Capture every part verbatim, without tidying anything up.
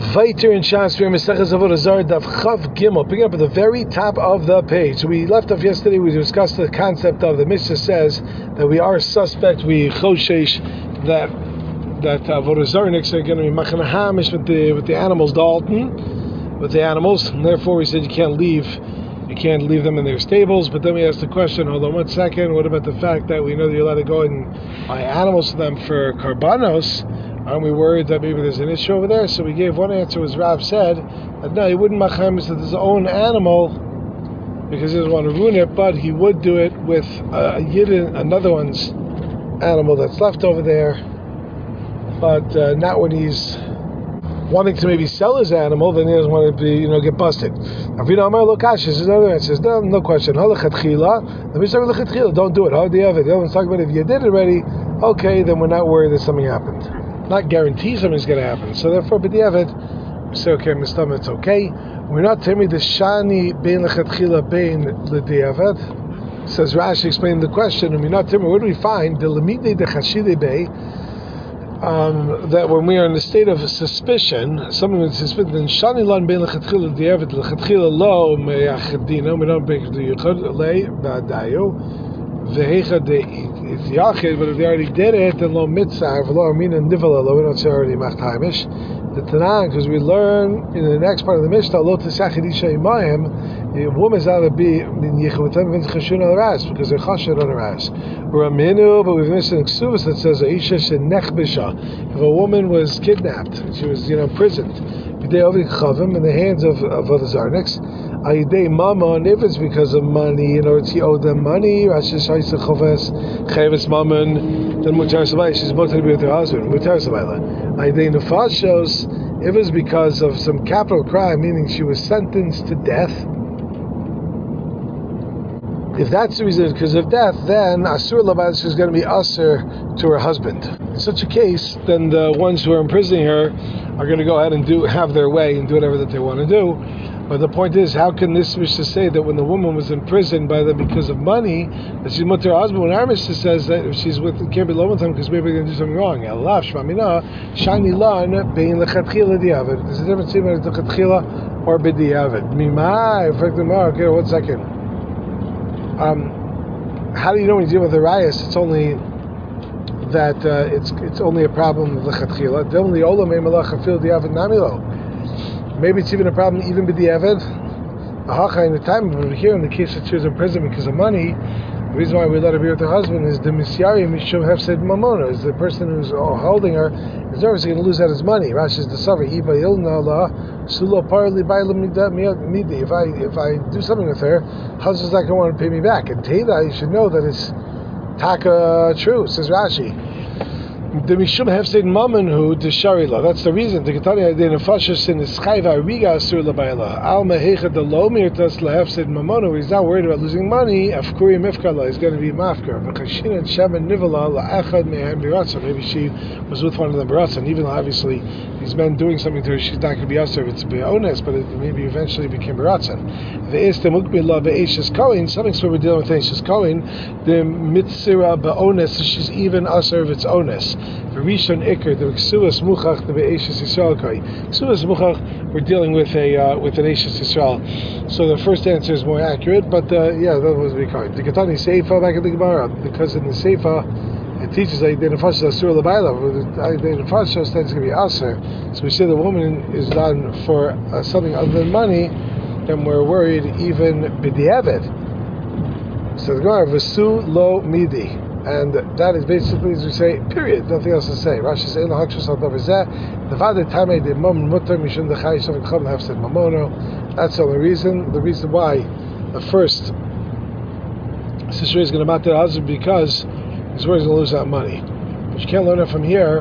Vaiter in Shasper Mesechus Avodah Zarah Daf Chav Gimel, picking up at the very top of the page. So we left off yesterday. We discussed the concept of the Mishnah says that we are suspect. We choshesh that that Avodah Zarahniks are going to be machana hamish with the with the animals, Dalton, with the animals, and therefore we said you can't leave. You can't leave them in their stables. But then we asked the question, hold on one second, what about the fact that we know that you're allowed to go and buy animals to them for karbanos? Aren't we worried that maybe there's an issue over there? So we gave one answer, as Rav said, that no, he wouldn't macham with his own animal because he doesn't want to ruin it, but he would do it with a yidden, another one's animal that's left over there, but uh, not when he's wanting to maybe sell his animal, then he doesn't want to be, you know, get busted. Avina Amar Lokash, his other answer says, no, no question. Halachatchila, let me start with Lachatchila, don't do it. How do you have it? The other one's talking about if you did it already, okay, then we're not worried that something happened. Not guarantee something's going to happen. So therefore, b'diavad, we say, okay, Mistam, it's okay. We're not telling me the shani bein lechatchila bein l'diavad. Says Rashi explaining the question, and we're not telling me, where do we find the lemide de chashide bay, um, that when we are in the state of suspicion, something that's suspicious, then shani lan bein lechatchila l'diavad, lechatchila lo meyachadino, we don't break the yichud, lei ba'adayu, Vehecha de is yachid, but if they already did it, then lo mitzah, v'lo amina nivala, lo we don't say already machtamish. The Tanakh, because we learn in the next part of the Mishnah, lo tesachid isha imayim, the woman's out to be in yichavatem v'in chashun al ras because they're chashud on the ras. We're aminu, but we've missed an exuvus that says aisha shenechbisha. If a woman was kidnapped, she was, you know, imprisoned, b'dei ovid chavim in the hands of of other zarniks. Ayidei mammon, if it's because of money, in order to owe them money, Rashi Shaisa Choves, Chavis mammon, then Mutar Sabai, she's about to be with her husband, Mutar Sabai. Ayidei Nefashos, if it's because of some capital crime, meaning she was sentenced to death, if that's the reason, because of death, then Asur Laban is going to be Asur to her husband. In such a case, then the ones who are imprisoning her are going to go ahead and do have their way and do whatever that they want to do. But the point is, how can this Mishnah say that when the woman was imprisoned by them because of money, that she's with her husband? When our Mishnah says that if she's with, can't be alone with him because maybe they're going to do something wrong. Elav shmamina shani lan bein lechatchila diavad. There's a difference between lechatchila or b'diavad. Mimai, okay, one second. Um, how do you know when you deal with the rayas? It's only that uh, it's it's only a problem of lechatchila. The only olam emalach afil diavad namilo. Maybe it's even a problem even with the Eved. Ahacha in the time over here in the case that she was in prison because of money, the reason why we let her be with her husband is the misyari mishum hefsed mamona, is the person who's holding her is nervous going to lose out his money. Rashi is the saver iba ilna la sulo parli bayla midi. If I if I do something with her, husband's not going to want to pay me back. And Teda, you should know that it's taka true. Says Rashi. The mishum hefsed mammon the sharila. That's the reason. The Ketani the nefashos in the schayva riga asur labayla. Al mehecha the lo mirtas lehefsed mammon. He's not worried about losing money. Afkuri mifkala is going to be mafkar. V'chashin and shemen nivala laachad mehem biratzon. Maybe she was with one of them biratzon. Even though obviously these men doing something to her, she's not going to be asur if it's be'ones, but it maybe eventually became biratzon. The is the mukbila be'eshes kohen. Something so we're dealing with eshes kohen. The mitzira be'ones. She's even asur if it's ones. The Rishon Iker, the Ksuvas Muchach, the Be'eshes Yisrael Kai. Ksuvas Muchach, we're dealing with a uh, with an Eshes Yisrael. So the first answer is more accurate, but uh, yeah, that was very kind. The Katani Seifa back in the Gemara, because in the Seifa it teaches that the Nefashos Asur L'Bayla, the Nefashos that's going to be Asur. So we say the woman is done for uh, something other than money, then we're worried even B'di'evet. So the Gemara, V'su Lo Midi. And that is basically, as we say, period. Nothing else to say. Rashi says, "In the hakshus al davar the father tamei de mom mutar mishum the chayish of chum have said mamono." That's the only reason. The reason why the first sister is going to matter her husband because he's worried he's going to lose that money. But you can't learn it from here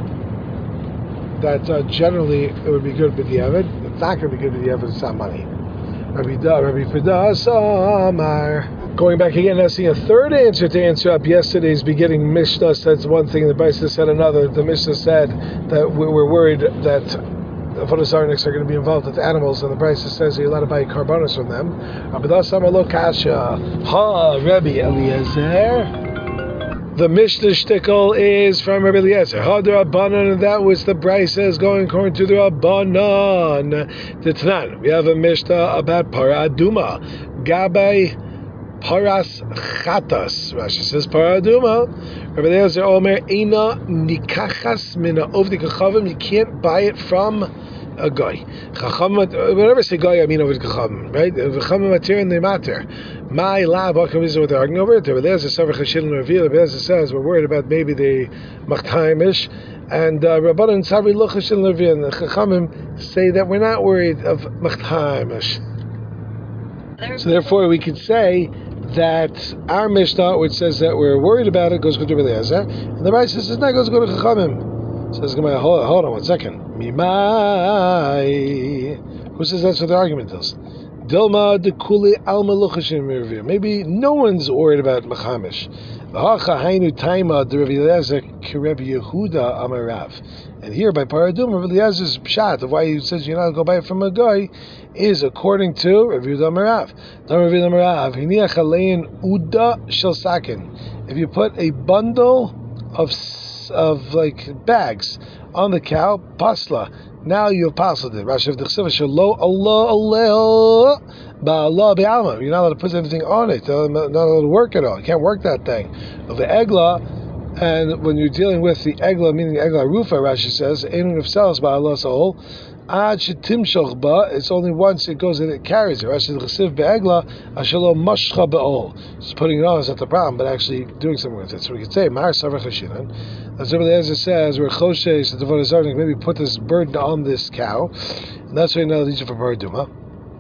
that uh, generally it would be good with the Evid. It's not going to be good with the Evid. It's not money. Rabbi Da, Rabbi Fida, Samar. Going back again, now seeing a third answer to answer up yesterday's beginning Mishnah says one thing, the Brisa said another. The Mishnah said that we're worried that Avodah Zarahniks are going to be involved with animals, and the Brisa says you're allowed to buy karbanos from them. Abadah Samar Lo Kasha. Ha, Rabbi Eliezer. The Mishnah shtickle is from Rabbi Eliezer. Hadar Rabbanan, and that was the Brisa is going according to the Rabbanan. The Tanan. We have a Mishnah about Para Aduma. Gabai Paras Chatas. Rashi says Para Aduma. Rabbi Eliezer Omer Eina Nikachas Mina Ovdi Kachavim. You can't buy it from a guy. Chacham, whenever I say guy, I mean over the Chacham, right? Chacham matir and they matter. My lab, what is what they're arguing over it? There's a Savar Chashil and Reveal. There's a says we're worried about maybe the Machtaimish, and Rabbanan and Savar Luchashil and Reveal. And the Chachamim say that we're not worried of Machtaimish. So therefore, we could say that our Mishnah, which says that we're worried about it, goes to Rabbi Eliezer, and the Brisa says not goes to go to Chachamim. Says Gemara, hold, hold on one second. Mimai. Who says that's what the argument is? Dilma de kuli al meluchashim mirvir. Maybe no one's worried about machamish. V'hacha hainu taima de Rabbi Eliezer kiRabbi Yehuda amarav. And here by Paradum, Rabbi Eliezer's pshat of why he says you're not going to go buy it from a guy is according to Rabbi Yehuda amarav. Dam Rabbi Yehuda amarav hiniach alein uda shel sakin. If you put a bundle of of like bags on the cow, pasla. Now you've pasled it. Rashi of the Chesiva shelo Allah Allah ba'Allah be'alma. You're not allowed to put anything on it. You're not allowed to work at all. You can't work that thing. Of the egla, and when you're dealing with the egla, meaning the egla rufa, Rashi says, einun of cells ba'Allah soul. Ad shetimshoch ba. It's only once it goes and it carries it. Rashi the Chesiv be'egla ashelo mashcha be'ol. Just putting it on is not the problem, but actually doing something with it. So we could say Mar Savar Chashinan. As Rabbi Eliezer says, we're choshesh the Devar Zarnik, maybe put this burden on this cow, and that's why now leads you for Paraduma.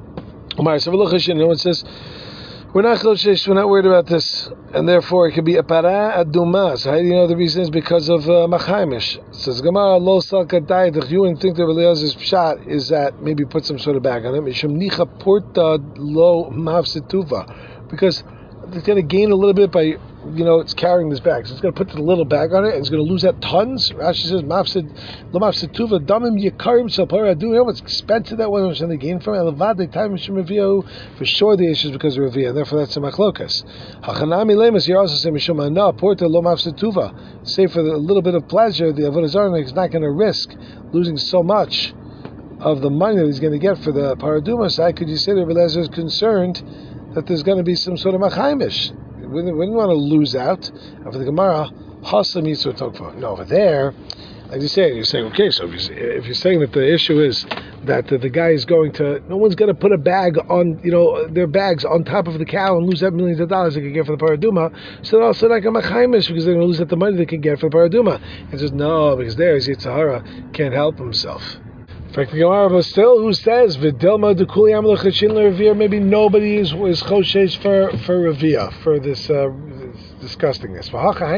Mar Savar Chashinan. No one says we're not choshesh, we're not worried about this, and therefore it could be a para aduma. So how do you know the reason is because of uh, machaimish? It says Gemara lo salka dayadich. You wouldn't think that Rabbi Eliezer's pshat is that maybe put some sort of bag on it. Mishum nicha porta lo mavsituva, because it's going to gain a little bit by, you know, it's carrying this bag. So it's going to put the little bag on it, and it's going to lose that tons. Rashi says, "Mafsid lo mafsid tuva damim yikarim shapara." Do you know what's expensive that one was going to gain from it? Elavad time mishum for sure the issue is because of revia, and therefore that's a machlokas. Hachanami lemus. You also say mishum ana porta lo mafsid tuva. Say for the little bit of pleasure, the avodah zarah is not going to risk losing so much of the money that he's going to get for the paraduma. So how could you say that Rabbi Eliezer is concerned that there's going to be some sort of machaimish? We didn't, we didn't want to lose out. And for the Gemara, Hasam Yitzur Tokfa. No, over there, like you say, you're saying, okay, so if you're, if you're saying that the issue is that the, the guy is going to, no one's going to put a bag on, you know, their bags on top of the cow and lose that millions of dollars they can get for the paraduma, so they're also like a machaimish because they're going to lose that the money they can get for the paraduma. And says, no, because there's Yitzhahara can't help himself. But still, who says Vidilma de Kuliyam Lechachin Revere? Maybe nobody is is choshesh for for Revia for this uh, disgustingness.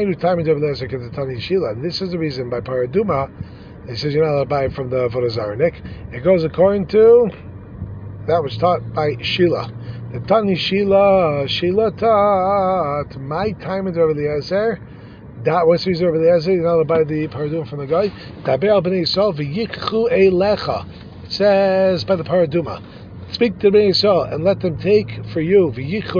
And this is the reason by Paraduma, he says you're not allowed to buy it from the Avodah Zarnik. It goes according to that was taught by Sheila. The Tani Sheila Sheila taught my time in Rabbi Eliezer. That was the reason over there. You're not allowed to buy the paraduma from the guy. It says by the paraduma, speak to Bnei Yisrael and let them take for you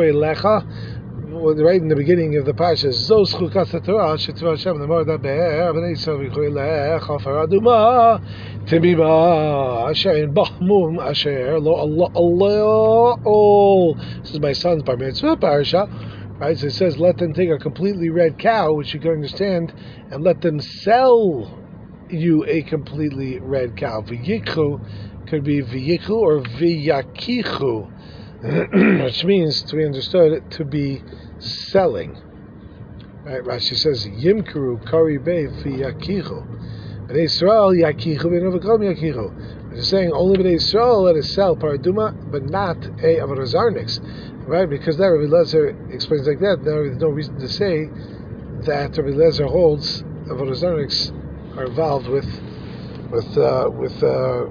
right in the beginning of the parsha. Zos chukas Torah shetzva Hashem lemor daber Bnei Yisrael v'yichu elecha paraduma tibima asher in bachmum asher lo Allah Allah. This is my son's bar mitzvah parsha. Right, so it says, let them take a completely red cow, which you can understand, and let them sell you a completely red cow. V'yikhu could be v'yikhu or v'yakichu, which means, to be understood, to be selling. Right, Rashi says, yimkuru kari be v'yakichu. B'nei Yisrael yakichu v'novakom yakichu. It's saying only B'nei Yisrael let us sell paraduma, but not a avodah zarniks. Right, because that Rabbi Eliezer explains like that. Now there's no reason to say that Rabbi Eliezer holds avodah zarniks are involved with with uh, with uh,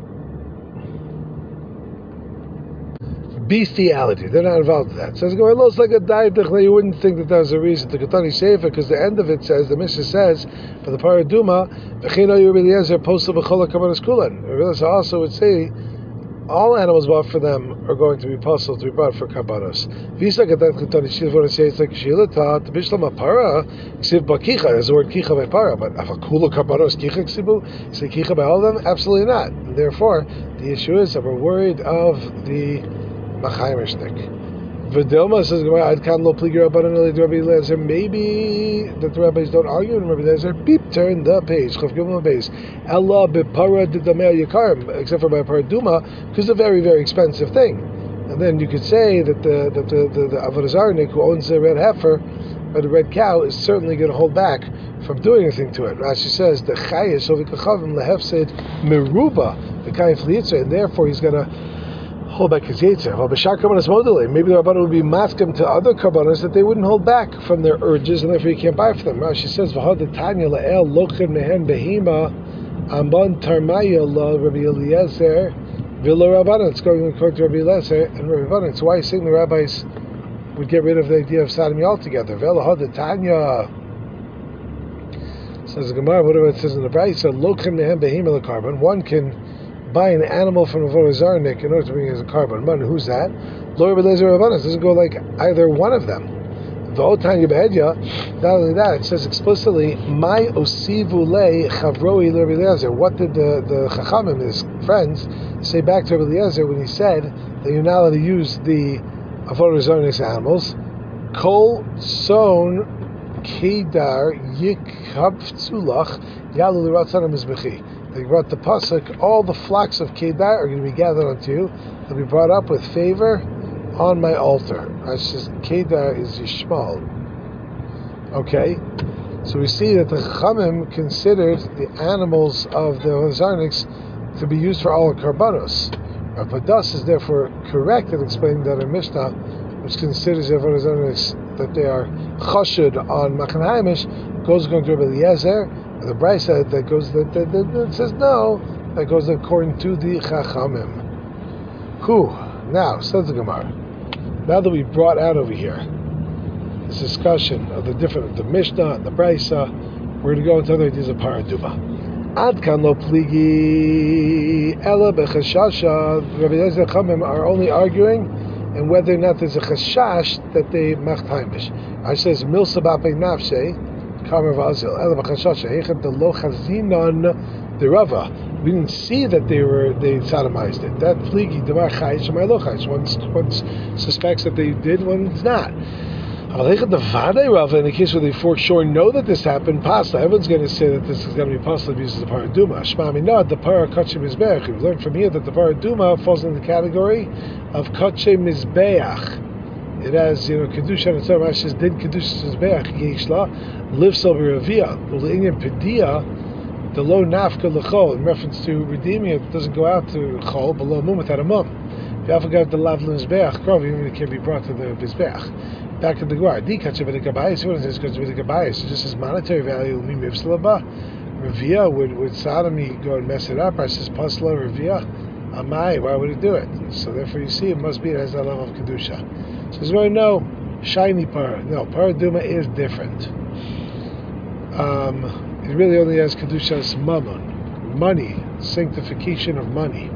bestiality. They're not involved in that. So it's going to like a diet. You wouldn't think that that was a reason to Katani Sefer, because the end of it says, the Mishnah says, for the paraduma, Rabbi Eliezer posted b'chol hakabanas kulan. Rabbi Eliezer also would say all animals bought for them are going to be possible to be brought for karbanos. Visa gadat chutani shivon says like shilata to bishlam para ksiv bakicha is the word kicha by para, but afakula karbanos kicha ksibu say kicha by all of them, absolutely not. And therefore, the issue is that we're worried of the machayimishnik. Vidilma says, "I'd can lo pligi rabbanan eli Rabbi Eliezer." Maybe that the rabbis don't argue with Rabbi Eliezer. Beep, turn the page. Chav gimel base. Allah bepara didamei yikarim, except for by paraduma, because it's a very, very expensive thing. And then you could say that the that the the, the avodah zarnik who owns the red heifer or the red cow is certainly going to hold back from doing anything to it. Rashi says the chayish ovikachavim lehefsed meruba the kayif liyitzah, and therefore he's going to hold back his yetzer. Well, b'shar karbanos modele, maybe the rabbanon would be maskim to other karbanos that they wouldn't hold back from their urges, and therefore you can't buy for them. Rashi says, "V'had Tanya la'el lochin mehen behema amban tarmaya la Rabbi Eliezer v'lo rabbanon." It's going according to Rabbi Eliezer and Rabbi Rabbanon. So why are you saying the rabbis would get rid of the idea of sodomy altogether? V'had Tanya says the Gemara. Whatever it says in the Brayso, lochin mehen behema la carbon. One can buy an animal from a avodah zarnik in order to bring it as a carbon. Man, who's that? Lo Rabbi Eliezer Rabbanan. Doesn't go like either one of them. V'otanya behedya. Not only that, it says explicitly, "My osivu le chavroi Rabbi Eliezer." What did the the chachamim, his friends, say back to Rabbi Eliezer when he said that you're not allowed to use the avodah zarnik's animals? Kol son kedar yikhavtzulach yalu l'ratzanam mizbechi. They brought the pasuk, all the flocks of Kedar are going to be gathered unto you. They'll be brought up with favor on my altar. I says Kedar is Yishmael. Okay, so we see that the Chachamim considered the animals of the Zarniks to be used for all karbanos. Rav Padas is therefore correct in explaining that in Mishnah, which considers the Zarniks that they are chashud on Machan Haimish, goes going to Rabbi Eliezer. The Brayso that goes that, that, that, that says no, that goes according to the Chachamim. Who now says the Gemara. Now that we brought out over here this discussion of the different the Mishnah and the Brayso, we're going to go into other ideas of paraduma. Ad kan lo pligi ela bechashasha. Rabbi Eliezer and Chachamim are only arguing and whether or not there's a chashash that they machthaimish. I says milsa b'apei nafshe. We didn't see that they were they sodomized it. That pligi demar chayish and lochayish. One one suspects that they did, one's not. In the case where they for sure know that this happened, pasta. Everyone's going to say that this is going to be possible to use as a paraduma. Shmami not the para kachim mizbeach. We've learned from here that the paraduma falls in the category of kachim mizbeach. It has, you know, kedusha and tzar. Rashi says, "Did kedusha mizbeach yishla lives over ravia." Well, the Indian pedia, the low nafka lechol, in reference to redeeming it, doesn't go out to chol below mum without a mum. If you have got the lav mizbeach krov, even it can be brought to the mizbeach. Back in the Gemara, di kachim v'dikabayis. What is this? Kachim v'dikabayis. Just as monetary value, mi mivslaba. Ravia would would sodomy go and mess it up? Rashi says, pasla ravia. Amai. Why would it do it? So therefore, you see, it must be it has that level of kedusha. So there's really no shiny para. No, paraduma is different. Um, it really only has kedushas mammon, money, sanctification of money.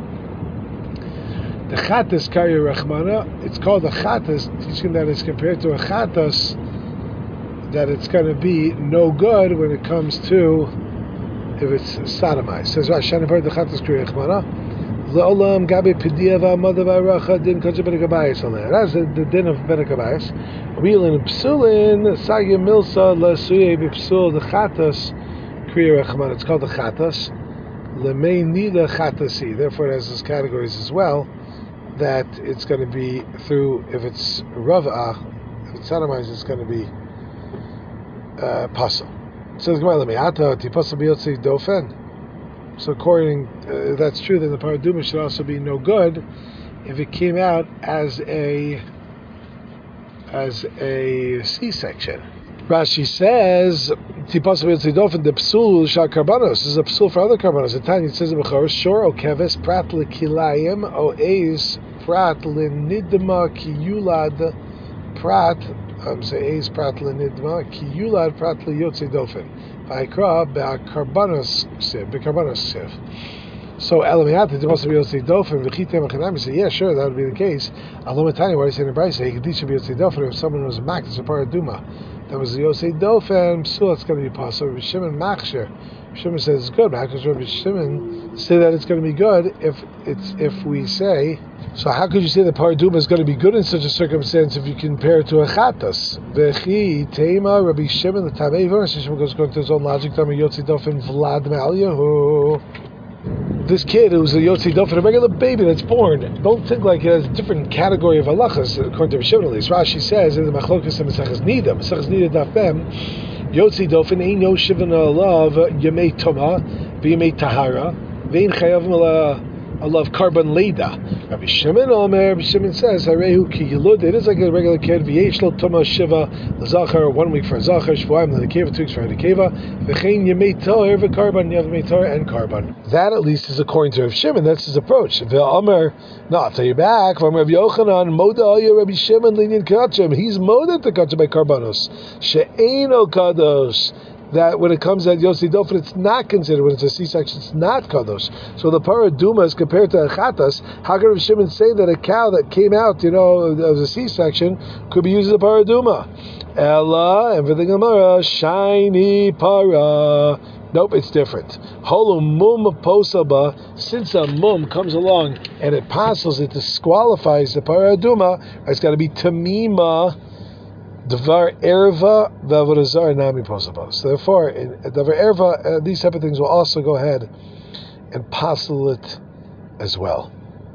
The chatas karya rachmana. It's called a chatas, teaching that it's compared to a chatas, that it's going to be no good when it comes to if it's sodomized. Says Rashi, I've heard the chatas karya rachmana. Le'olam gabi pedia v'amada v'aracha din kachim benekabayis on that. That's the, the din of benekabayis. Wheelin psulin sagya milsa lasuye b'psul the chatas kriya rachman. It's called the chatas. Lemei nida chatasi. Therefore, it has those categories as well. That it's going to be through if it's ravah, if it's sodomized, it's going to be uh, pasul. So the Gemara lemeata tipasa biyotzi dofen. So according, uh, that's true, then the paraduma should also be no good if it came out as a as a C-section. Rashi says, "Tipasa b'yotzidofen the psul shal karbanos." This is a psul for other karbanos. The Tanya says in Bechor, "Shor o keves prat lekilayim o eis prat lenidma kiyulad prat." Um, say eis prat lenidma kiyulad prat leyotzidofen. Vayikra be'karbanos siv, be'karbanos siv. So Elamiyat, there must be Yotzi Dofen. V'chitem Achanami said, yeah, sure, that would be the case. Alomatani, why is it in the Brisa? He could teach you Yotzi Dofen if someone was mak, it's a paraduma. That was the Yotzi Dofen. Psul, it's going to be possible. Rabbi Shimon Machshir. Shimon says it's good, because Rabbi Shimon say that it's going to be good if it's if we say. So how could you say the paraduma is going to be good in such a circumstance if you compare it to a chatas? Vechi tema Rabbi Shimon the Tamei. Shimon goes according to his own logic. Tamei Yotzi Dofen Vlad Ma'alyahu. This kid who's a Yotzi Dofen, a regular baby that's born, don't think like it has a different category of halachas according to Rabbi Shimon at least. Rashi says in the Machlokas and Maseches Nida, Maseches Nida Daf Mem, Yotzi Dofen ain't no shivin alav yemei toma v'yemei tahara v'ein chayavim ala alav karban leida. Rabbi Shimon Omer, Rabbi Shimon says harehu ki yilud. It is like a regular kid. V'yesh lo toma shiva l'zachar, one week for a zachar, shvuayim l'nekeva, two weeks for a nekeva. V'chein yemei tahar v'karban, you have yemei tahar and karban. That at least is according to Rabbi Shimon. That's his approach. V'omer, no, I'll tell you back from Rabbi Yochanan, moda alya Rabbi Shimon linyan kachim. He's moda to kachim by karbanos. She'eino kadosh. That when it comes at Yotzi Dofen, it's not considered. When it's a C-section, it's not kadosh. So the paraduma is compared to a chatas. How can Rabbi Shimon say that a cow that came out, you know, as a C-section, could be used as a paraduma? Ella, and for the Gemara, shiny para. Nope, it's different. Holu mum posaba. Since a mum comes along and it passes, it disqualifies the paraduma. It's got to be tamima. Dvar erva v'avodah zara nami posaba. So therefore, in Dvar erva, uh, these type of things will also go ahead and passel it as well.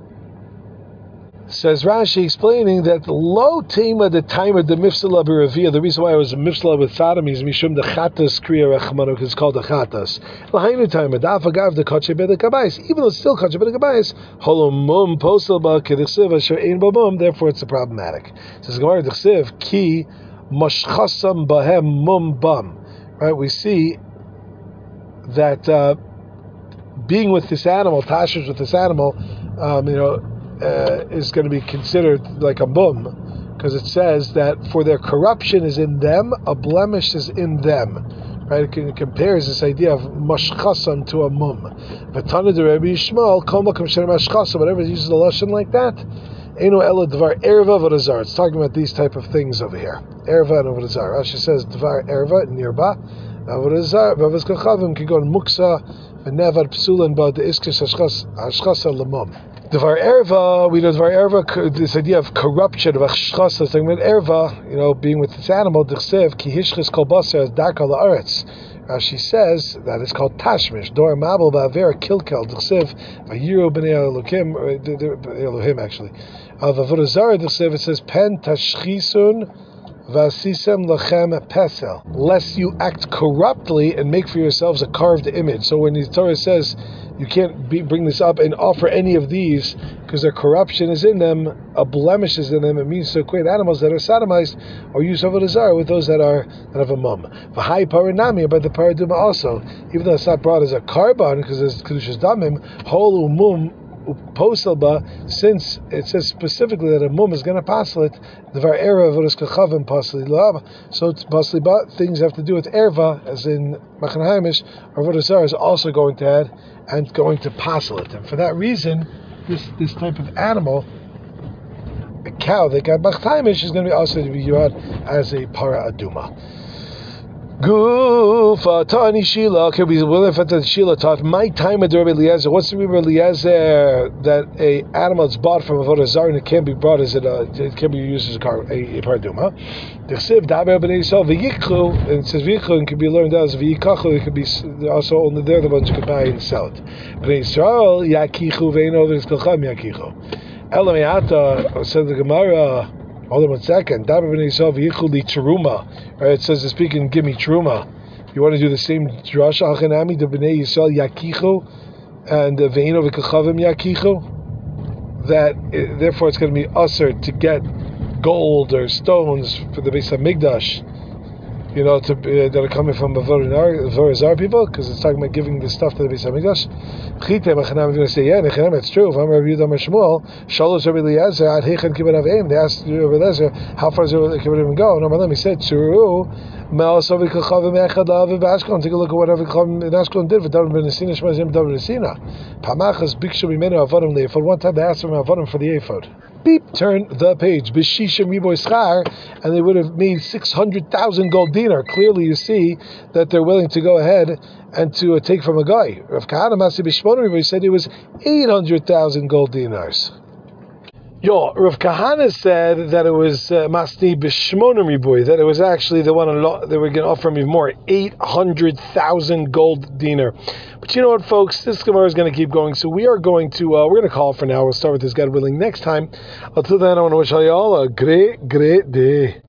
Says Rashi, explaining that the low tema the timer the mifsala b'ravia. The reason why it was a mifsala with Sodom is mishum the chatas kriya rachmanu, because it's called the chatas. L'hainu timer da'afagav the kache b'ed kabayis. Even though it's still kache b'ed kabayis, holo mum posel ba k'dichsiv asher ein ba mum. Therefore, it's problematic. Says Gemara dichsiv ki mashchasam bahem mum bum. Right, we see that uh, being with this animal, tashish with this animal, um, you know. Uh, is going to be considered like a mum, because it says that for their corruption is in them, a blemish is in them. Right? It, it compares this idea of mashchasam to a mum. V'tana de Rabbi Yishmael, kol makom she'er mashchasam, whatever it uses a lashon like that. Eino ela dvar erva v'avodah zara. It's talking about these type of things over here. Erva and avodah zara. Rashi says dvar erva nirba, avodah zara v'avos kachavim kigon muksa v'nevad psulan ba de iskes hashchasa lemum. Dvar erva, we know dvar erva, this idea of corruption of achshchasa, talking about erva, you know, being with this animal, d'chsev ki hishchis kol basar as darka la'aretz. She says that it's called tashmish. Dor mabel ba'aver kilkel d'chsev vayiru b'nei Elohim, Elohim actually. Of avodah zara d'chsev it says pen tashchisun vasisem lachem pesel. Lest you act corruptly and make for yourselves a carved image. So when the Torah says you can't be, bring this up and offer any of these because their corruption is in them, a blemish is in them. It means to equate animals that are sodomized or use avodah zara with those that are that have a mum. V'hai paranami, about the paraduma also, even though it's not brought as a carbon because it's kedushas damim, holu mum poselba, since it says specifically that a mum is going to pasel it, the var erva avodas kachavim pasli lab. So it's pasli ba, things have to do with erva, as in Machan Haimish, or avodah zara is also going to add and going to pasel it. And for that reason, this this type of animal, a cow that got Machan Haimish, is going to be also to be used as a para aduma. Gufa Tani Shila. Okay, we will have to Shila taught my time at Rabbi Eliezer. What's the Rabbi Eliezer that a animal is bought from avodah zara and it can be brought as a, it can be used as a car a, a paraduma. The Chsiv Daber Bnei Yisrael v'yikchu, and it says v'yikchu and can be learned as v'yikachu. It could be also only they're the ones who could buy and sell it. Bnei Yisrael yakichu ve'eno v'niskolcham yakichu. Elamiata said the Gemara. Hold on one second. Right, it says to speak and give me truma. You want to do the same drasha achanami the bnei Yisrael yakichu and ve'ino v'kachavim yakichu. That it, therefore it's going to be usher to get gold or stones for the Beis Hamikdash you know, to, uh, that are coming from Avodah people, because it's talking about giving the stuff to the Beis Hamikdash. We're going to say, yeah, it's true. They asked Rabbi Eliezer, how far does Rabbi even go? No, he said, true. Take a look at what Rabbi Chacham in Ashkelon did for David ben Nesina, Shemazim David Nesina. Pamachas Bikshu Mimenu Avodim Le'ephod. One time they asked him Avodim for the ephod. Beep, turn the page. B'shishim riboy schar, and they would have made six hundred thousand gold dinar. Clearly, you see that they're willing to go ahead and to uh, take from a guy. Rav Kahana Masi B'shmona riboy said it was eight hundred thousand gold dinars. Yo, Rav Kahana said that it was uh, Masni B'shmona riboy, that it was actually the one that they were going to offer me more, eight hundred thousand gold dinar. But you know what, folks? This Gemara is going to keep going, so we are going to uh, we're going to call for now. We'll start with this, God willing, next time. Until then, I want to wish all y'all a great, great day.